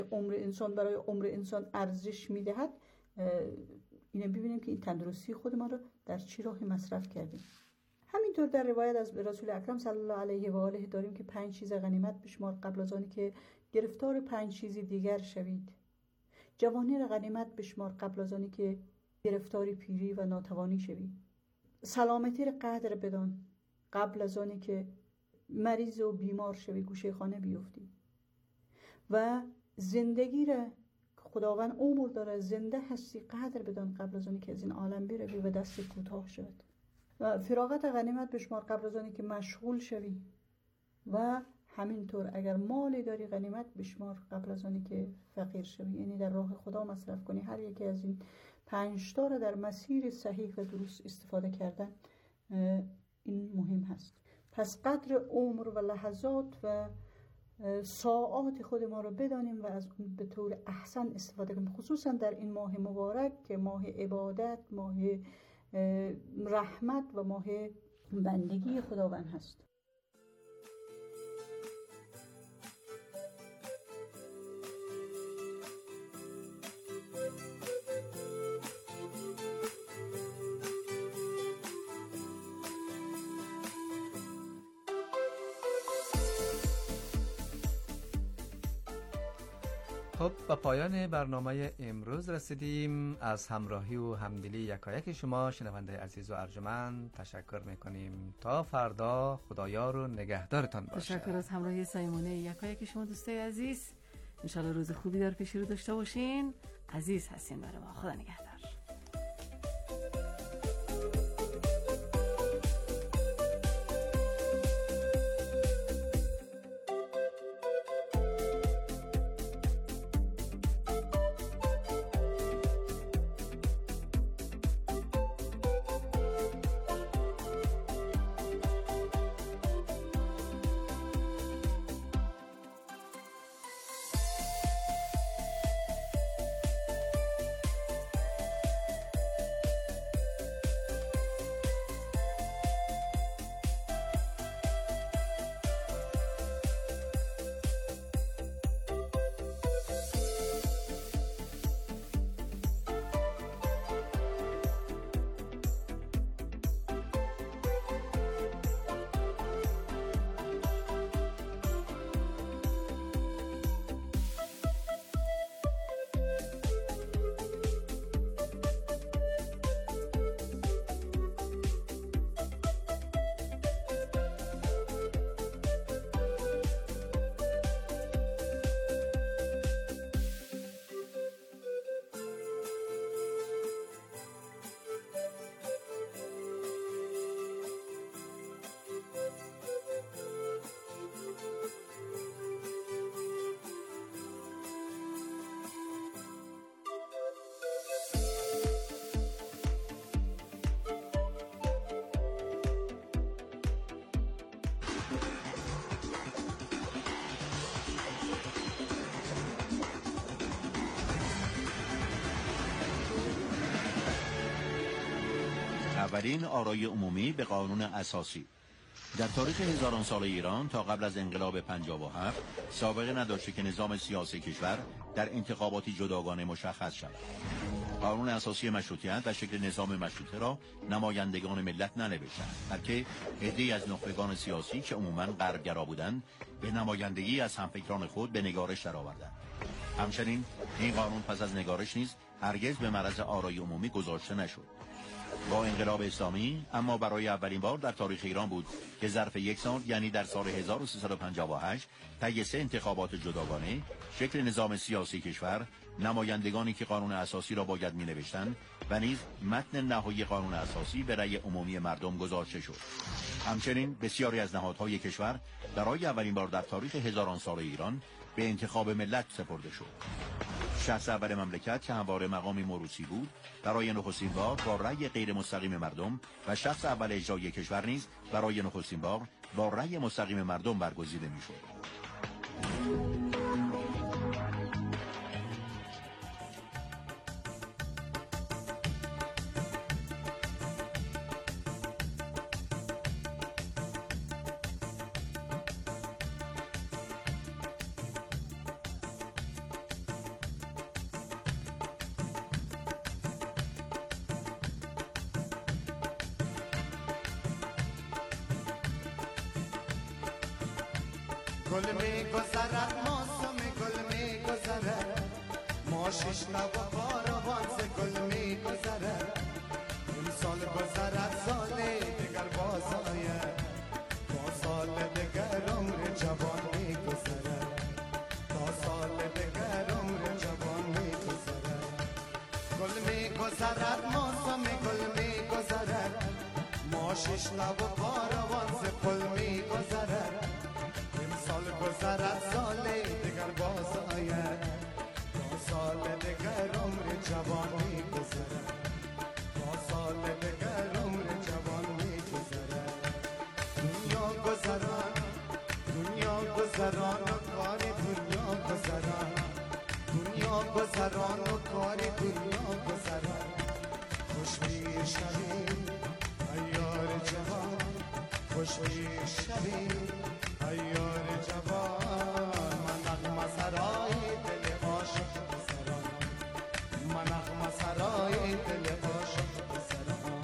عمر انسان برای عمر انسان ارزش میدهد، اینو ببینیم که این تندرستی خود ما رو در چی راهی مصرف کردیم. همینطور در روایت از رسول اکرم صلی الله علیه و آله داریم که 5 چیز غنیمت بشمار قبل از آنی که گرفتار 5 چیز دیگر شوید. جوانی را غنیمت بشمار قبل از آنی که گرفتار پیری و ناتوانی شوید. سلامتی را قدر بدان قبل از آنی که مریض و بیمار شوی گوشه خانه بیفتی. و زندگی را خداوند عمر داره، زنده هستی، قدر بدان قبل از آنی که از این عالم بروی و دست کوتاه شود. و فراغت غنیمت بشمار قبل از آنی که مشغول شوی. و همینطور اگر مالی داری غنیمت بشمار قبل از آنی که فقیر شوی، یعنی در راه خدا مصرف کنی. هر یکی از این 5 تا را در مسیر صحیح و درست استفاده کردن این مهم هست. پس قدر عمر و لحظات و ساعات خود ما رو بدانیم و از اون به طور احسن استفاده کنیم، خصوصا در این ماه مبارک که ماه عبادت، ماه رحمت و ماه بندگی خداوند هست. خب به پایان برنامه امروز رسیدیم. از همراهی و همدلی یکایک شما شنونده عزیز و ارجمند تشکر میکنیم. تا فردا خدایار و نگهدارتان باشه. تشکر از همراهی صمیمانه یکایک شما دوستای عزیز. انشالله روز خوبی در پیش رو داشته باشین. عزیز هستین برای ما. خدا نگهدار. اولین آرای عمومی به قانون اساسی. در تاریخ هزاران سال ایران تا قبل از انقلاب 57 سابقه نداشته که نظام سیاسی کشور در انتخاباتی جداگانه مشخص شود. قانون اساسی مشروطیت و شکل نظام مشروطه را نمایندگان ملت ننوشتند، بلکه عده‌ای از نخبگان سیاسی که عموماً غربگرا بودند به نمایندگی از همفکران خود به نگارش درآوردند. همچنین این قانون پس از نگارش نیز هرگز به معرض آرای عمومی گذاشته نشد. با انقلاب اسلامی اما برای اولین بار در تاریخ ایران بود که ظرف 1 سال، یعنی در سال 1358 طی 3 انتخابات جداگانه شکل نظام سیاسی کشور نمایندگانی که قانون اساسی را باید می‌نوشتند و نیز متن نهایی قانون اساسی به رأی عمومی مردم گذاشته شد. همچنین بسیاری از نهادهای کشور برای اولین بار در تاریخ هزاران سال ایران به انتخاب ملت سپرده شد. شخص اول مملکت که همواره مقامی موروثی بود برای نخستین بار با رأی غیر مستقیم مردم و شخص اول اجرایی کشور نیز برای نخستین بار با رأی مستقیم مردم برگزیده می‌شد. گل میگذرد موسم گل میگذرد ما شش لب و کاروان ز گل میگذرد این سال گذرد سال دیگر باز آید با سال دیگر عمر جوان میگذرد تا سال دیگر عمر جوان میگذرد گل میگذرد موسم گل میگذرد ما شش لب و کاروان ز گل میگذرد این سال گذرد سال دیگر باز آید با سال دیگر عمر جوان میگذرد با سال دیگر عمر جوان میگذرد دنیا گذران دنیا گذران و کار دنیا گذران دنیا گذران و کار دنیا گذران خوشبیر شویم ایار جوان خوشبیر شویم ایار جوان من نغمه سرای دل عاشق سران من نغمه سرای دل عاشق سران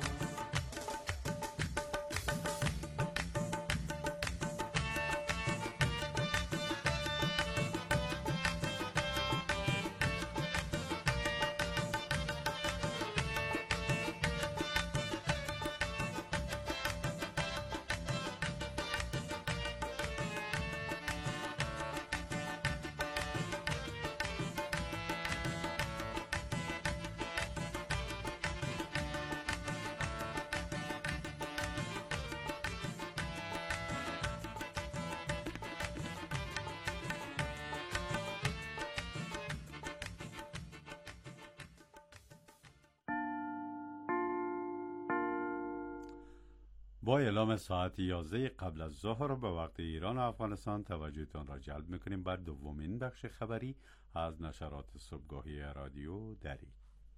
با اعلام ساعت 11 قبل از ظهر به وقت ایران و افغانستان توجهتان را جلب میکنیم بر دومین بخش خبری از نشرات صبحگاهی رادیو دری.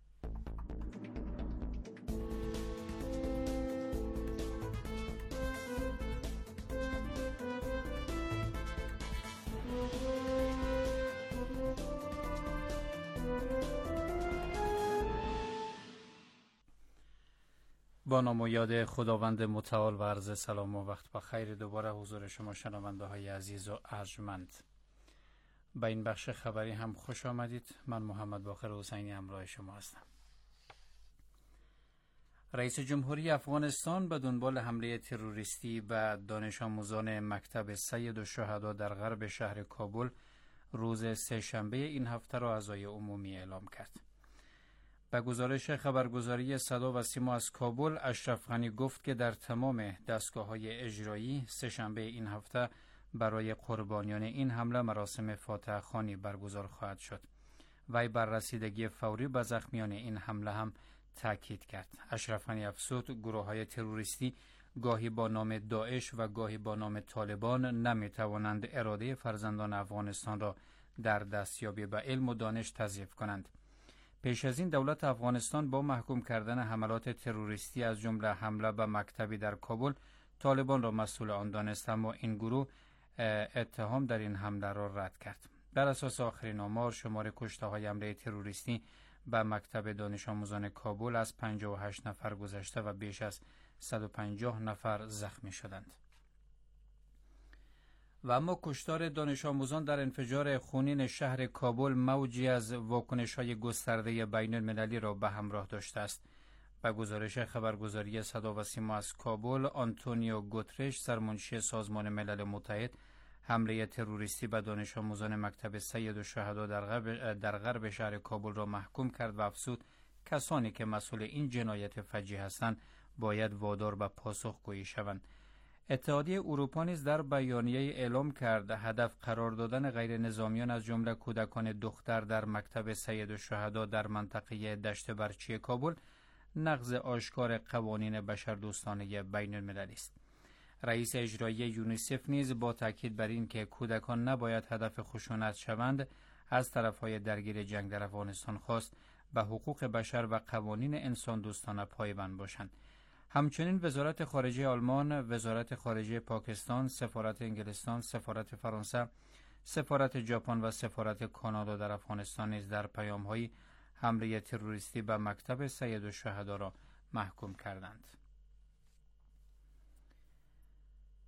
با نام و یاد خداوند متعال و عرض سلام و وقت بخیر دوباره حضور شما شنونده های عزیز و ارجمند. به این بخش خبری هم خوش آمدید. من محمد باقر حسینی همراه شما هستم. رئیس جمهوری افغانستان به دنبال حمله تروریستی به دانش آموزان مکتب سید الشهدا در غرب شهر کابل روز سه‌شنبه این هفته را عزای عمومی اعلام کرد. به گزارش خبرگزاری صدا و سیما از کابل، اشرف غنی گفت که در تمام دستگاه‌های اجرایی سه‌شنبه این هفته برای قربانیان این حمله مراسم فاتحه خوانی برگزار خواهد شد. وی بر رسیدگی فوری به زخمیان این حمله هم تاکید کرد. اشرف غنی افزود گروه‌های تروریستی گاهی با نام داعش و گاهی با نام طالبان نمی‌توانند اراده فرزندان افغانستان را در دستیابی به علم و دانش تضعیف کنند. پیش از این دولت افغانستان با محکوم کردن حملات تروریستی از جمله حمله به مکتبی در کابل طالبان را مسئول آن دانست، اما این گروه اتهام در این حمله را رد کرد. بر اساس آخرین آمار شمار کشته‌های حمله تروریستی به مکتب دانش آموزان کابل از 58 نفر گذشته و بیش از 150 نفر زخمی شدند. و اما کشتار دانش آموزان در انفجار خونین شهر کابل موجی از واکنش‌های گسترده بین المللی را به همراه داشته است. به گزارش خبرگزاری صدا و سیما از کابل، آنتونیو گوترش سرمنشی سازمان ملل متحد حمله تروریستی به دانش آموزان مکتب سید الشهدا در غرب شهر کابل را محکوم کرد و افزود کسانی که مسئول این جنایت فجیع هستند باید وادار به پاسخگویی شوند. اتحادیه اروپا نیز در بیانیه اعلام کرد هدف قرار دادن غیر نظامیان از جمله کودکان دختر در مکتب سید الشهدا در منطقه دشت برچی کابل نقض آشکار قوانین بشردوستانه بین المللی است. رئیس اجرایی یونیسف نیز با تاکید بر این که کودکان نباید هدف خشونت شوند از طرفهای درگیر جنگ در افغانستان خواست به حقوق بشر و قوانین انسان دوستانه پایبند باشند. همچنین وزارت خارجه آلمان، وزارت خارجه پاکستان، سفارت انگلستان، سفارت فرانسه، سفارت ژاپن و سفارت کانادا در افغانستان نیز در پیام‌های حمله تروریستی به مکتب سید الشهدا را محکوم کردند.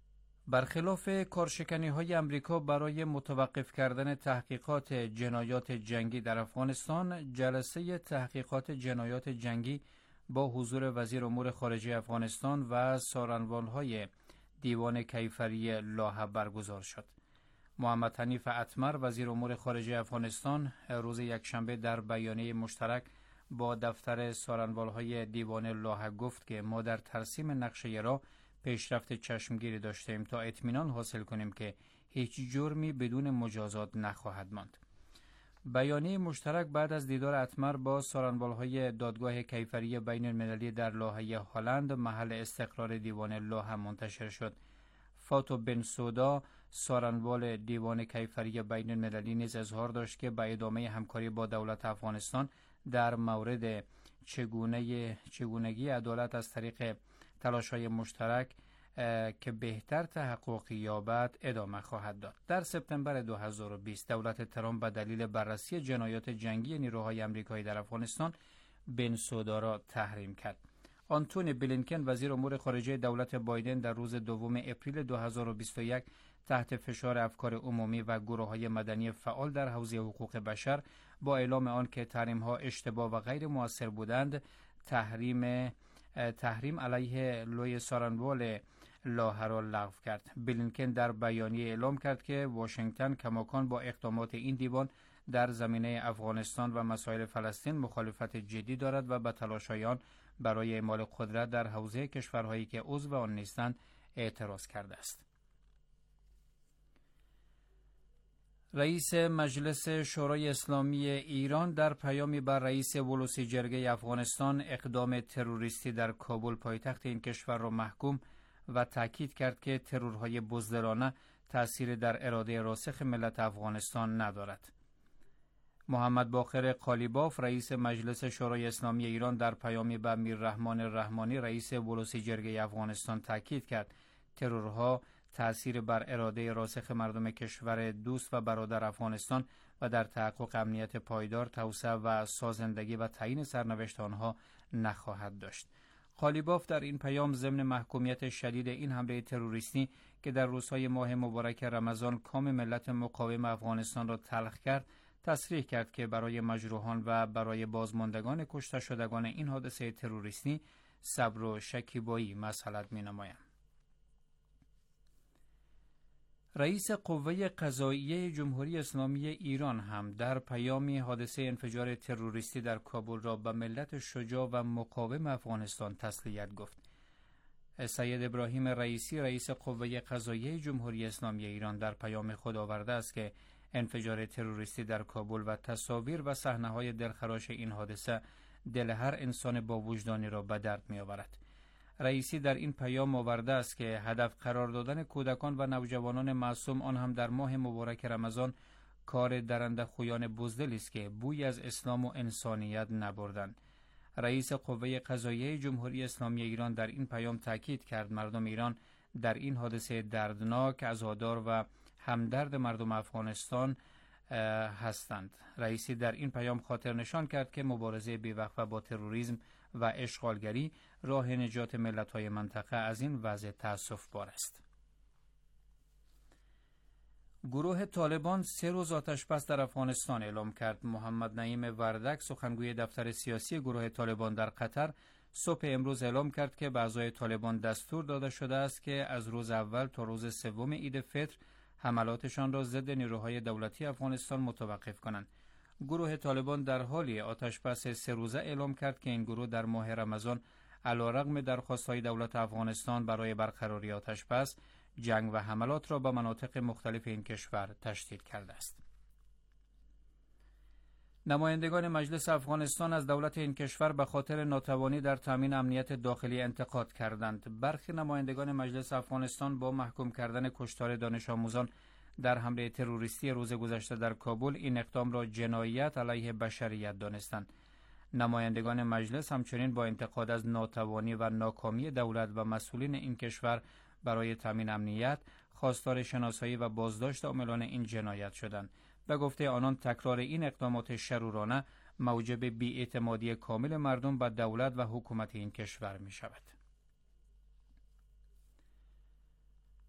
برخلاف کارشکنی‌های امریکا برای متوقف کردن تحقیقات جنایات جنگی در افغانستان، جلسه تحقیقات جنایات جنگی با حضور وزیر امور خارجه افغانستان و سارنوال‌های دیوان کیفری لاهه برگزار شد. محمد حنیف اتمر وزیر امور خارجه افغانستان روز یکشنبه در بیانیه مشترک با دفتر سارنوال‌های دیوان لاهه گفت که ما در ترسیم نقشه را پیشرفت چشمگیری داشتیم تا اطمینان حاصل کنیم که هیچ جرمی بدون مجازات نخواهد ماند. بیانیه مشترک بعد از دیدار اتمر با سارنوال‌های دادگاه کیفری بین المللی در لاهه هلند محل استقرار دیوان لاهه منتشر شد. فاتو بن سودا سارنوال دیوان کیفری بین المللی نیز اظهار داشت که به ادامه همکاری با دولت افغانستان در مورد چگونگی عدالت از طریق تلاش‌های مشترک که بهتر تحقق یابد ادامه خواهد داد. در سپتامبر 2020 دولت ترامپ به دلیل بررسی جنایات جنگی نیروهای آمریکایی در افغانستان بن سودا را تحریم کرد. آنتونی بلینکن وزیر امور خارجه دولت بایدن در روز 2 اپریل 2021 تحت فشار افکار عمومی و گروه‌های مدنی فعال در حوزه حقوق بشر با اعلام آن که تحریم‌ها اشتباه و غیر مؤثر بودند، تحریم علیه لوی سارنوال لاهه را لغو کرد. بلینکن در بیانیه اعلام کرد که واشنگتن کماکان با اقدامات این دیوان در زمینه افغانستان و مسائل فلسطین مخالفت جدی دارد و به تلاش‌های آن برای اعمال قدرت در حوزه کشورهایی که عضو آن نیستند اعتراض کرده است. رئیس مجلس شورای اسلامی ایران در پیامی بر رئیس ولوسی جرگه افغانستان اقدام تروریستی در کابل پایتخت این کشور را محکوم و تاکید کرد که ترورهای بزدلانه تأثیر در اراده راسخ ملت افغانستان ندارد. محمد باقر قالیباف رئیس مجلس شورای اسلامی ایران در پیامی به میررحمان رحمانی رئیس ولوسی جرگه افغانستان تاکید کرد ترورها تأثیر بر اراده راسخ مردم کشور دوست و برادر افغانستان و در تحقق امنیت پایدار، توسعه و سازندگی و تعیین سرنوشت آنها نخواهد داشت. قالیباف در این پیام ضمن محکومیت شدید این حمله تروریستی که در روزهای ماه مبارک رمضان کام ملت مقاوم افغانستان را تلخ کرد، تصریح کرد که برای مجروحان و برای بازماندگان کشته شدگان این حادثه تروریستی صبر و شکیبایی مصلحت می‌نماید. رئیس قوه قضاییه جمهوری اسلامی ایران هم در پیامی حادثه انفجار تروریستی در کابل را به ملت شجاع و مقاوم افغانستان تسلیت گفت. سید ابراهیم رئیسی رئیس قوه قضاییه جمهوری اسلامی ایران در پیام خود آورده است که انفجار تروریستی در کابل و تصاویر و صحنه‌های دلخراش این حادثه دل هر انسان با وجدانی را به درد می‌آورد. رئیسی در این پیام آورده است که هدف قرار دادن کودکان و نوجوانان معصوم، آن هم در ماه مبارک رمضان، کار درنده خویان بزدلی است که بوی از اسلام و انسانیت نبردند. رئیس قوه قضاییه جمهوری اسلامی ایران در این پیام تاکید کرد مردم ایران در این حادثه دردناک عزادار و همدرد مردم افغانستان هستند. رئیسی در این پیام خاطر نشان کرد که مبارزه بی‌وقفه با تروریسم و اشغالگری راه نجات ملت‌های منطقه از این وضع تأسف‌بار است. گروه طالبان 3 روز آتش‌بس در افغانستان اعلام کرد. محمد نعیم وردک سخنگوی دفتر سیاسی گروه طالبان در قطر صبح امروز اعلام کرد که به اعضای طالبان دستور داده شده است که از روز اول تا روز 3 عید فطر حملاتشان را ضد نیروهای دولتی افغانستان متوقف کنند. گروه طالبان در حالی آتش‌بس 3 روزه اعلام کرد که این گروه در ماه رمضان علیرغم درخواست‌های دولت افغانستان برای برقراری آتش‌بس، جنگ و حملات را به مناطق مختلف این کشور تشدید کرده است. نمایندگان مجلس افغانستان از دولت این کشور به خاطر ناتوانی در تامین امنیت داخلی انتقاد کردند. برخی نمایندگان مجلس افغانستان با محکوم کردن کشتار دانش آموزان در حمله تروریستی روز گذشته در کابل این اقدام را جنایت علیه بشریت دانستند. نمایندگان مجلس همچنین با انتقاد از ناتوانی و ناکامی دولت و مسئولین این کشور برای تامین امنیت خواستار شناسایی و بازداشت عاملان این جنایت شدند. به گفته آنان تکرار این اقدامات شرورانه موجب بی‌اعتمادی کامل مردم به دولت و حکومت این کشور می شود.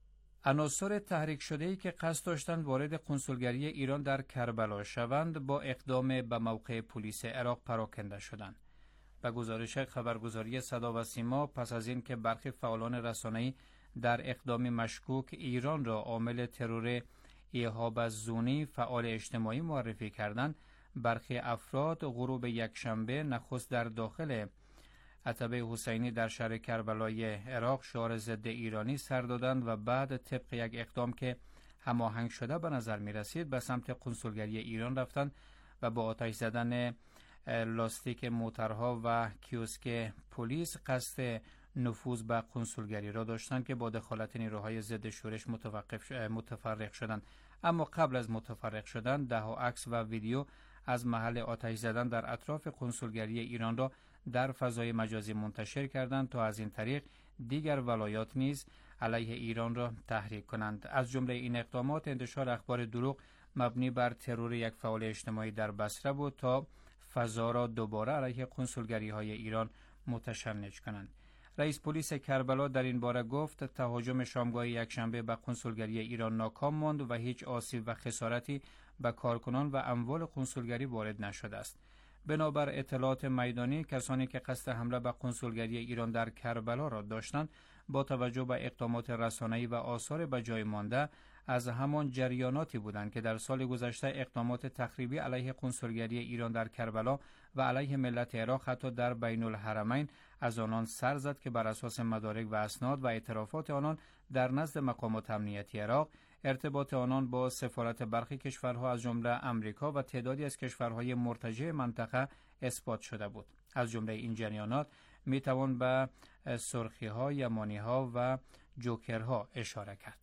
عناصر تحریک شده‌ای که قصد داشتند وارد کنسولگری ایران در کربلا شوند با اقدام به موقع پلیس عراق پراکنده شدند. به گزارش خبرگزاری صدا و سیما، پس از این که برخی فعالان رسانه‌ای در اقدام مشکوک ایران را عامل ترور ایهاب الزونی فعال اجتماعی معرفی کردند، برخی افراد غروب یکشنبه نخست در داخل عتبه حسینی در شهر کربلای عراق شعار ضد ایرانی سر دادند و بعد طبق یک اقدام که هماهنگ شده به نظر می رسید به سمت کنسولگری ایران رفتند و با آتش زدن لاستیک موترها و کیوسک پلیس قصد نفوذ به کنسولگری را داشتند که با دخالت نیروهای ضد شورش متفرق شدند. اما قبل از متفرق شدن ده‌ها عکس و ویدیو از محل آتش زدن در اطراف کنسولگری ایران را در فضای مجازی منتشر کردند تا از این طریق دیگر ولایات نیز علیه ایران را تحریک کنند. از جمله این اقدامات انتشار اخبار دروغ مبنی بر ترور یک فعال اجتماعی در بصره بود تا فضا را دوباره علیه کنسولگری‌های ایران متشنج کنند. رئیس پلیس کربلا در این باره گفت تهاجم شامگاه یکشنبه به کنسولگری ایران ناکام ماند و هیچ آسیب و خسارتی به کارکنان و اموال کنسولگری وارد نشده است. بنابر اطلاعات میدانی، کسانی که قصد حمله به کنسولگری ایران در کربلا را داشتند با توجه به اقدامات رسانه‌ای و آثار به جای مانده از همان جریاناتی بودند که در سال گذشته اقدامات تخریبی علیه کنسولگری ایران در کربلا و علیه ملت عراق حتی در بین الحرمین از آنان سر زد که بر اساس مدارک و اسناد و اعترافات آنان در نزد مقامات امنیتی عراق ارتباط آنان با سفارت برخی کشورها از جمله امریکا و تعدادی از کشورهای مرتجع منطقه اثبات شده بود. از جمله این جریانات می توان به سرخی‌ها، یمانی‌ها و جوکرها اشاره کرد.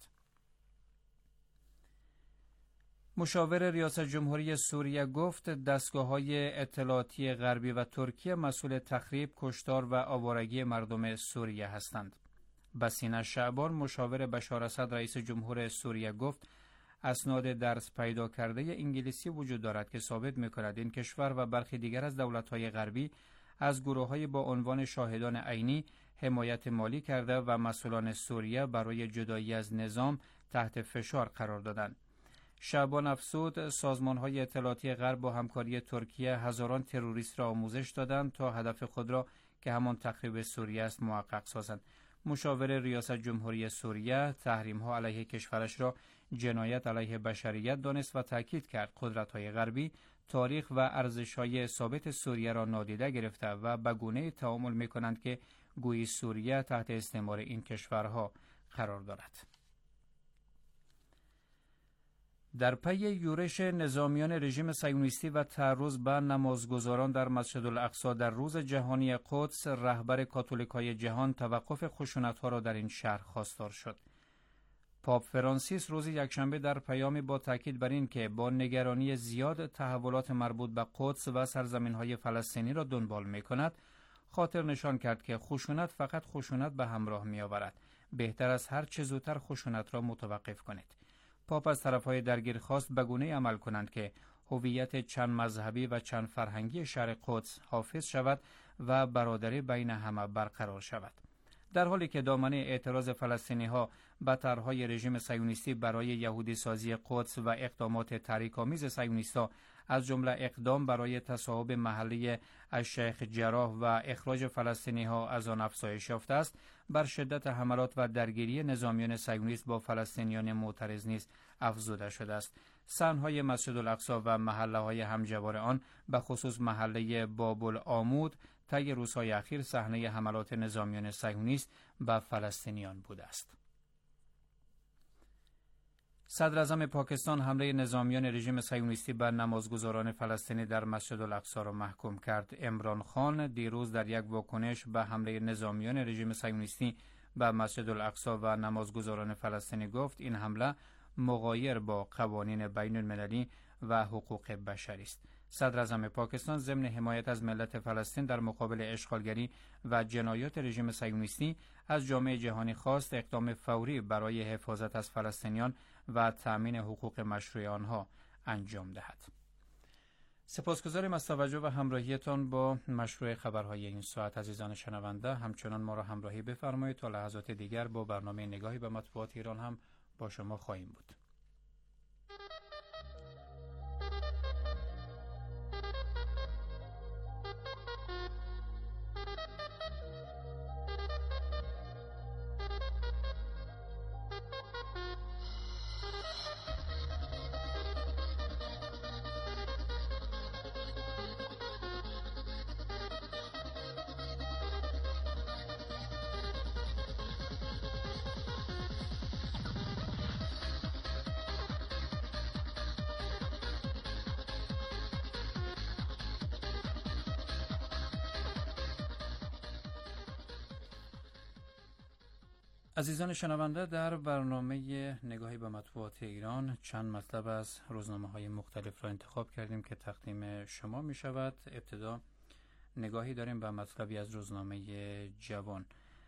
مشاور ریاست جمهوری سوریه گفت دستگاه‌های اطلاعاتی غربی و ترکیه مسئول تخریب، کشتار و آوارگی مردم سوریه هستند. بسینه شعبان، مشاور بشار اسد رئیس جمهور سوریه گفت اسناد درس پیدا کرده انگلیسی وجود دارد که ثابت می‌کند این کشور و برخی دیگر از دولت‌های غربی از گروه‌های با عنوان شاهدان عینی حمایت مالی کرده و مسئولان سوریه برای جدایی از نظام تحت فشار قرار دادند. شعبان افزود سازمان‌های اطلاعاتی غرب با همکاری ترکیه هزاران تروریست را آموزش دادند تا هدف خود را که همان تخریب سوریه است محقق سازند. مشاور ریاست جمهوری سوریه تحریم‌ها علیه کشورش را جنایت علیه بشریت دانست و تاکید کرد قدرت‌های غربی تاریخ و ارزش‌های ثابت سوریه را نادیده گرفته و به گونه‌ای تعامل می‌کنند که گویی سوریه تحت استعمار این کشورها قرار دارد. در پی یورش نظامیان رژیم صهیونیستی و تعرض به نمازگزاران در مسجد الاقصی در روز جهانی قدس، رهبر کاتولیکای جهان توقف خشونت‌ها را در این شهر خواستار شد. پاپ فرانسیس روز یکشنبه در پیامی با تاکید بر این که با نگرانی زیاد تحولات مربوط به قدس و سرزمین‌های فلسطینی را دنبال می‌کند، خاطر نشان کرد که خشونت فقط خشونت به همراه می‌آورد. بهتر است هر چه زودتر خشونت را متوقف کنید. پاپ از طرفهای درگیر خواست به گونه‌ای عمل کنند که هویت چند مذهبی و چند فرهنگی شهر قدس حافظ شود و برادری بین همه برقرار شود. در حالی که دامنه اعتراض فلسطینی‌ها به طرح‌های رژیم صهیونیستی برای یهودی سازی قدس و اقدامات تحریک‌آمیز صهیونیست‌ها از جمله اقدام برای تصاحب محلی الشیخ جراح و اخراج فلسطینی‌ها از آن افزایش یافته است، بر شدت حملات و درگیری نظامیان صهیونیست با فلسطینیان معترض نیز افزوده شده است. صحن‌های مسجد الاقصی و محله‌های همجوار آن، به خصوص محله باب العمود، طی روزهای اخیر صحنه حملات نظامیان صهیونیست به فلسطینیان بوده است. صدر اعظم پاکستان حمله نظامیان رژیم صهیونیستی به نمازگزاران فلسطینی در مسجد الاقصی را محکوم کرد. عمران خان دیروز در یک واکنش به حمله نظامیان رژیم صهیونیستی به مسجد الاقصی و نمازگزاران فلسطینی گفت این حمله مغایر با قوانین بین المللی و حقوق بشری است. صدر اعظم پاکستان ضمن حمایت از ملت فلسطین در مقابل اشغالگری و جنایات رژیم صهیونیستی از جامعه جهانی خواست اقدام فوری برای حفاظت از فلسطینیان و تأمین حقوق مشروع آنها انجام دهد. سپاسگزاریم از توجه و همراهیتان با مشروع خبرهای این ساعت. عزیزان شنونده، همچنان ما را همراهی بفرمایید تا لحظات دیگر با برنامه نگاهی به مطبوعات ایران هم با شما خواهیم بود. عزیزان شنونده، در برنامه نگاهی به مطبوعات ایران چند مطلب از روزنامه‌های مختلف را انتخاب کردیم که تقدیم شما می شود. ابتدا نگاهی داریم به مطلبی از روزنامه جوان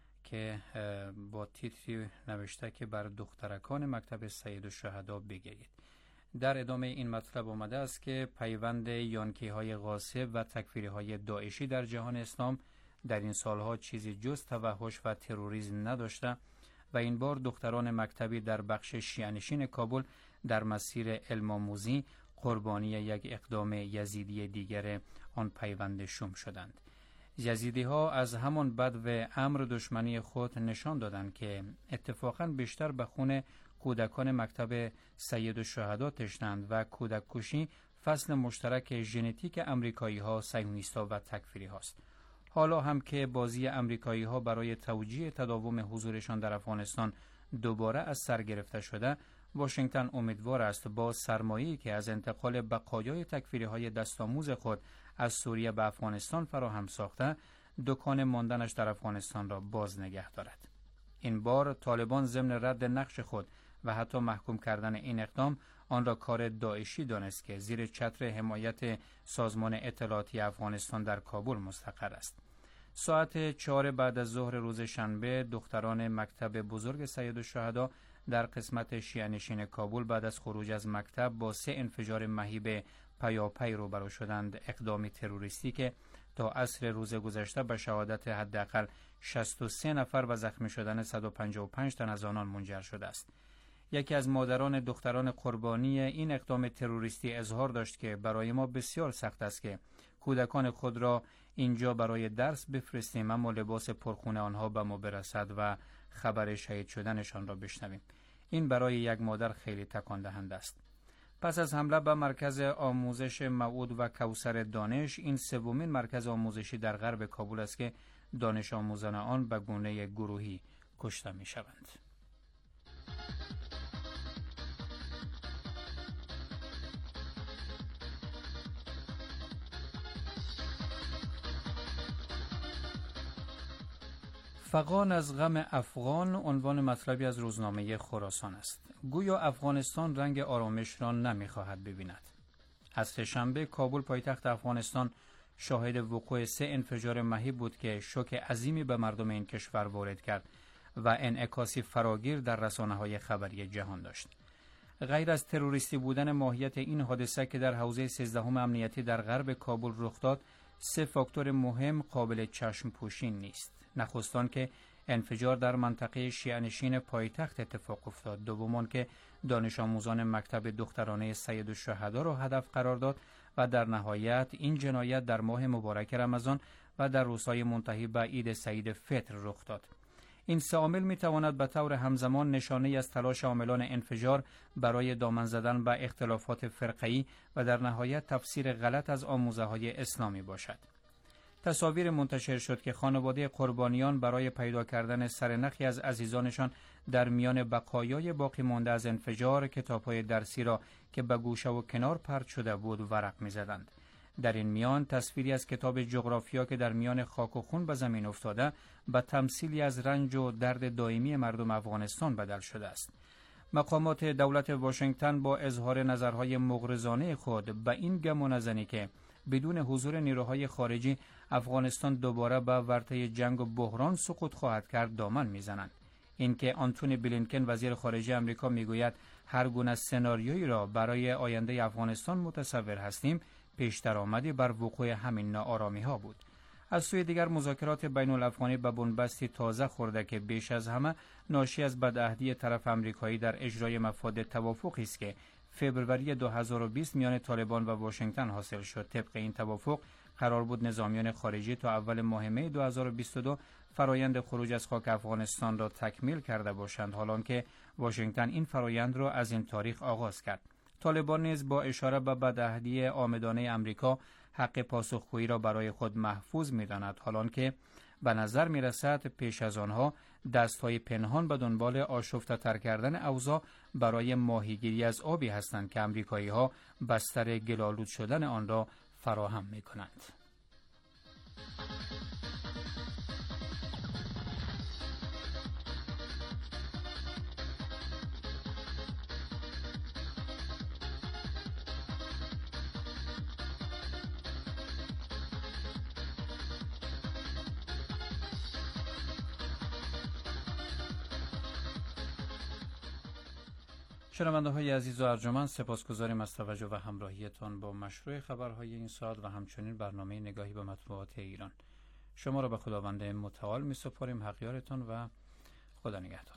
که با تیتری نوشته که بر دخترکان مکتب سید الشهدا بگرید. در ادامه این مطلب آمده است که پیوند یانکی‌های غاصب و تکفیری‌های داعشی در جهان اسلام در این سالها چیزی جز توحش و تروریسم نداشته و این بار دختران مکتبی در بخش شیعه‌نشین کابل در مسیر علم آموزی قربانی یک اقدام یزیدی دیگر آن پیوند شوم شدند. یزیدی ها از همان بدو امر دشمنی خود نشان دادند که اتفاقاً بیشتر به خون کودکان مکتب سید الشهدا تشنند و کودک کشی فصل مشترک ژنتیک امریکایی ها، صهیونیست‌ها و تکفیری هاست. حالا هم که بازی امریکایی ها برای توجیه تداوم حضورشان در افغانستان دوباره از سر گرفته شده، واشنگتن امیدوار است با سرمایه‌ای که از انتقال بقایای تکفیری های دستآموز خود از سوریه به افغانستان فراهم ساخته، دکان ماندنش در افغانستان را باز نگه دارد. این بار طالبان ضمن رد نقش خود و حتی محکوم کردن این اقدام آن را کار داعشی دانست که زیر چتر حمایت سازمان اطلاعاتی افغانستان در کابل مستقر است. ساعت 4 بعد از ظهر روز شنبه دختران مکتب بزرگ سید الشهدا در قسمت شیعه‌نشین کابل بعد از خروج از مکتب با 3 انفجار مهیب پیاپی روبرو شدند. اقدامی تروریستی که تا عصر روز گذشته به شهادت حداقل 63 نفر و زخمی شدن 155 تن از آنان منجر شده است. یکی از مادران دختران قربانی این اقدام تروریستی اظهار داشت که برای ما بسیار سخت است که کودکان خود را اینجا برای درس بفرستیم اما لباس پرخون آنها به ما برسد و خبر شهید شدنشان را بشنویم. این برای یک مادر خیلی تکان دهنده است. پس از حمله به مرکز آموزش موعود و کوثر دانش، این سومین مرکز آموزشی در غرب کابل است که دانش آموزان آن به گونه گروهی کشته می شوند. فغان از غم افغان عنوان مطلبی از روزنامه خراسان است. گویا افغانستان رنگ آرامش را نمی‌خواهد ببیند. از سه‌شنبه کابل پایتخت افغانستان شاهد وقوع 3 انفجار مهیب بود که شوک عظیمی به مردم این کشور وارد کرد و انعکاسی فراگیر در رسانه‌های خبری جهان داشت. غیر از تروریستی بودن ماهیت این حادثه که در حوزه 13 امنیتی در غرب کابل رخ داد، 3 فاکتور مهم قابل چشم پوشی نیست. نخستان که انفجار در منطقه شیعه‌نشین پایتخت اتفاق افتاد، دومان که دانش آموزان مکتب دخترانه سید الشهدا را هدف قرار داد و در نهایت این جنایت در ماه مبارک رمضان و در روزهای منتهی به عید سعید فطر رخ داد. این 3 عامل می‌تواند به طور همزمان نشانه‌ای از تلاش عاملان انفجار برای دامن زدن به اختلافات فرقه‌ای و در نهایت تفسیر غلط از آموزه‌های اسلامی باشد. تصاویر منتشر شد که خانواده قربانیان برای پیدا کردن سرنخی از عزیزانشان در میان بقایای باقی مانده از انفجار کتاب‌های درسی را که به گوشه و کنار پرت شده بود ورق می‌زدند. در این میان تصویری از کتاب جغرافیا که در میان خاک و خون به زمین افتاده به تمثیلی از رنج و درد دائمی مردم افغانستان بدل شده است. مقامات دولت واشنگتن با اظهار نظرهای مغرضانه خود به این گمان زنی که بدون حضور نیروهای خارجی افغانستان دوباره به ورطه جنگ و بحران سقوط خواهد کرد دامن میزنند. اینکه آنتونی بلینکن وزیر خارجه آمریکا میگوید هر گونه سناریویی را برای آینده افغانستان متصور هستیم، پیشتر آمدی بر وقوع همین ناآرامی ها بود. از سوی دیگر مذاکرات بین الافغانی به بنبستی تازه خورده که بیش از همه ناشی از بدعهدی طرف آمریکایی در اجرای مفاد توافقی است که فوریه 2020 میان طالبان و واشنگتن حاصل شد. طبق این توافق قرار بود نظامیان خارجی تا اول ماه می 2022 فرایند خروج از خاک افغانستان را تکمیل کرده باشند، حالان که واشنگتن این فرایند را از این تاریخ آغاز کرد. طالبان نیز با اشاره به بدعهدی عامدانه امریکا حق پاسخگویی را برای خود محفوظ می‌داند، حالان که به نظر می‌رسد پیش از آنها دست‌های پنهان به دنبال آشفته‌تر کردن اوضاع برای ماهیگیری از آبی هستند که امریکایی‌ها بستر گل‌آلود شدن آن را فراهم می‌کنند. شنونده های عزیز و ارجمند، سپاسگزاریم از توجه و همراهیتان با مشروع خبرهای این ساعت و همچنین برنامه نگاهی به مطبوعات ایران. شما را به خداوند متعال می سپاریم. حق یارتان و خدا نگهدار.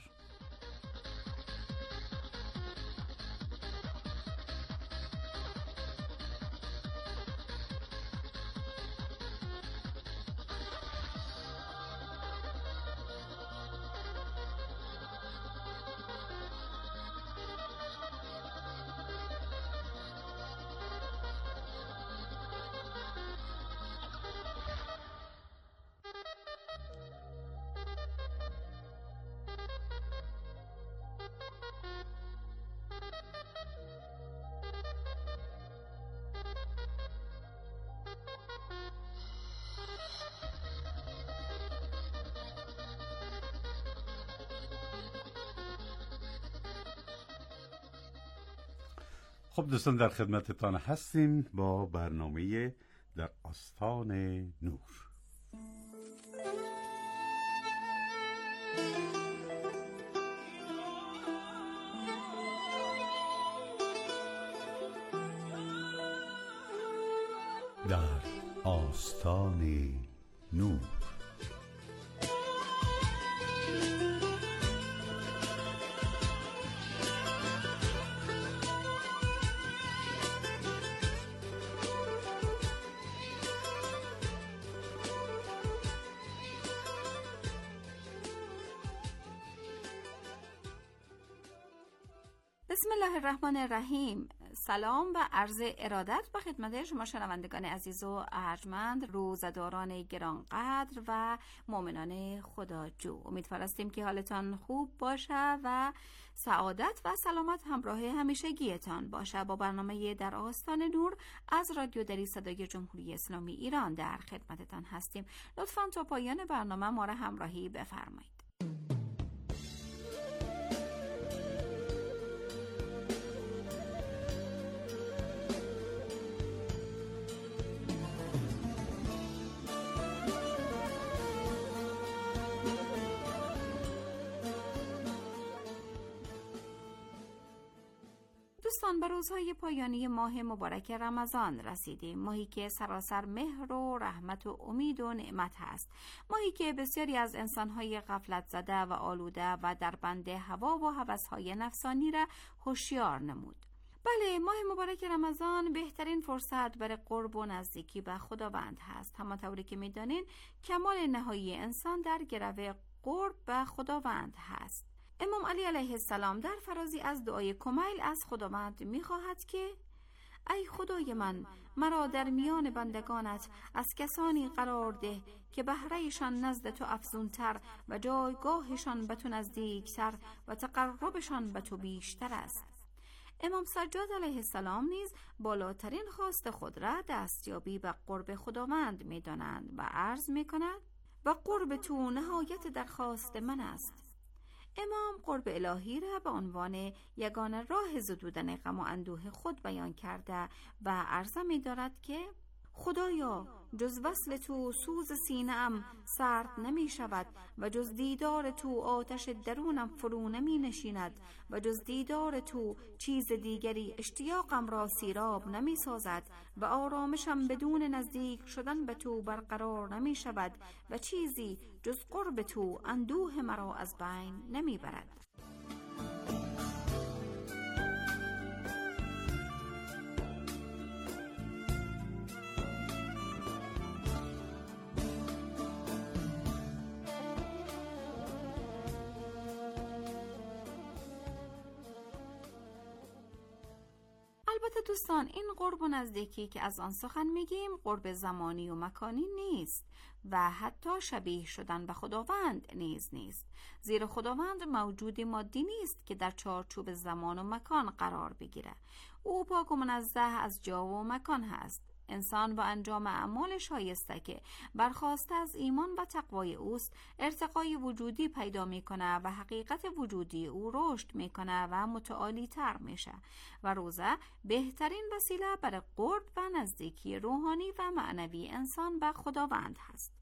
خب دوستان، در خدمتتان هستیم با برنامه در آستان نور. در آستان نور. بسم الله الرحمن الرحیم. سلام و عرض ارادت به خدمت شما شنوندگان عزیز و ارجمند، روزداران گرانقدر و مؤمنان خداجو. امیدوار هستیم که حالتان خوب باشه و سعادت و سلامت همراه همیشگیتان باشه. با برنامه در آستان نور از رادیو دری صدای جمهوری اسلامی ایران در خدمتتان هستیم. لطفاً تا پایان برنامه ما را همراهی بفرمایید. دوستان، به روزهای پایانی ماه مبارک رمضان رسیدیم. ماهی که سراسر مهر و رحمت و امید و نعمت هست. ماهی که بسیاری از انسانهای غفلت زده و آلوده و در بند هوا و هوسهای نفسانی را هوشیار نمود. بله، ماه مبارک رمضان بهترین فرصت برای قرب و نزدیکی به خداوند هست. همانطوری که می‌دانین کمال نهایی انسان در گرو قرب به خداوند هست. امام علی علیه السلام در فرازی از دعای کمیل از خداوند می‌خواهد که ای خدای من، مرا در میان بندگانت از کسانی قرار ده که بهرهشان نزد تو افزونتر و جایگاهشان به تو نزدیکتر و تقربشان به تو بیشتر است. امام سجاد علیه السلام نیز بالاترین خواست خود را دستیابی به قرب خداوند می‌دانند و عرض می‌کنند و قرب تو نهایت درخواست من است. امام قرب الهی را به عنوان یگانه راه زدودن غم و اندوه خود بیان کرده و عرضه می دارد که خدایا جز وصل تو سوز سینه‌ام سرد نمی شود و جز دیدار تو آتش درونم فرو نمی نشیند و جز دیدار تو چیز دیگری اشتیاقم را سیراب نمی سازد و آرامشم بدون نزدیک شدن به تو برقرار نمی شود و چیزی جز قرب تو اندوه مرا از بین نمی برد. البته دوستان، این قرب و نزدیکی که از آن سخن میگیم قرب زمانی و مکانی نیست و حتی شبیه شدن به خداوند نیست، زیرا خداوند موجود مادی نیست که در چارچوب زمان و مکان قرار بگیره. او پاک و منزه از جا و مکان هست. انسان با انجام اعمال شایسته که برخواسته از ایمان و تقوای اوست ارتقای وجودی پیدا میکنه و حقیقت وجودی او رشد میکنه و متعالی تر میشه و روزه بهترین وسیله برای قرب و نزدیکی روحانی و معنوی انسان به خداوند هست.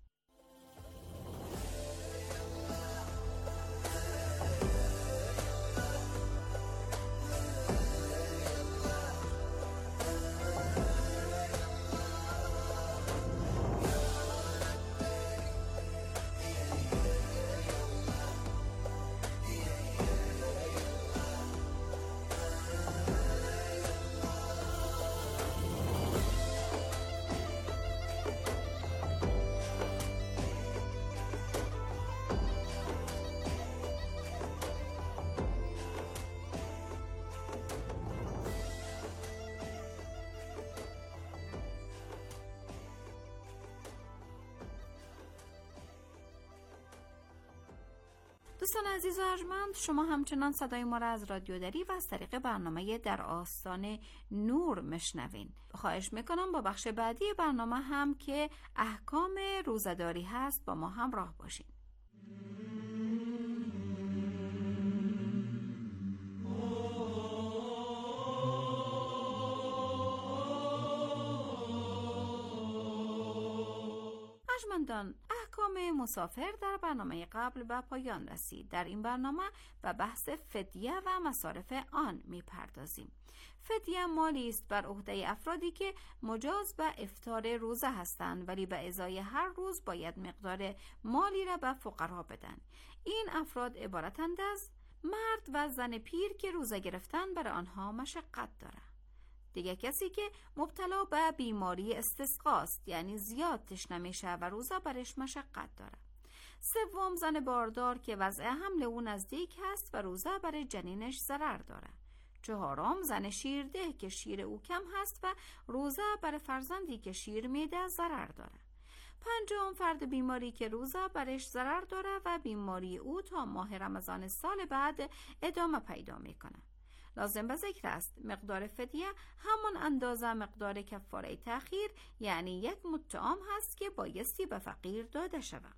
دوستان عزیز و ارجمند، شما همچنان صدای ما را از رادیو دری و از طریق برنامه در آستان نور مشنوین. خواهش میکنم با بخش بعدی برنامه هم که احکام روزه‌داری هست با ما همراه باشین. ارجمندان، احکام مسافر در برنامه قبل به پایان رسید. در این برنامه به بحث فدیه و مصارف آن میپردازیم. فدیه مالی است بر عهده افرادی که مجاز به افطار روزه هستند ولی به ازای هر روز باید مقدار مالی را به فقرا بدن. این افراد عبارتند از مرد و زن پیر که روزه گرفتن بر آنها مشقت داره. دیگه کسی که مبتلا به بیماری استسقاست، یعنی زیاد تشنه میشه و روزه برش مشقت داره. سوم، زن باردار که وضع حمل او نزدیک هست و روزه برای جنینش ضرر داره. چهارم، زن شیرده که شیر او کم هست و روزه برای فرزندی که شیر میده ضرر داره. پنجم، فرد بیماری که روزه برش ضرر داره و بیماری او تا ماه رمضان سال بعد ادامه پیدا میکنه. لازم به ذکر است مقدار فدیه همان اندازه مقدار کفاره تأخیر، یعنی 1 مد طعام هست که بایستی به فقیر داده شود.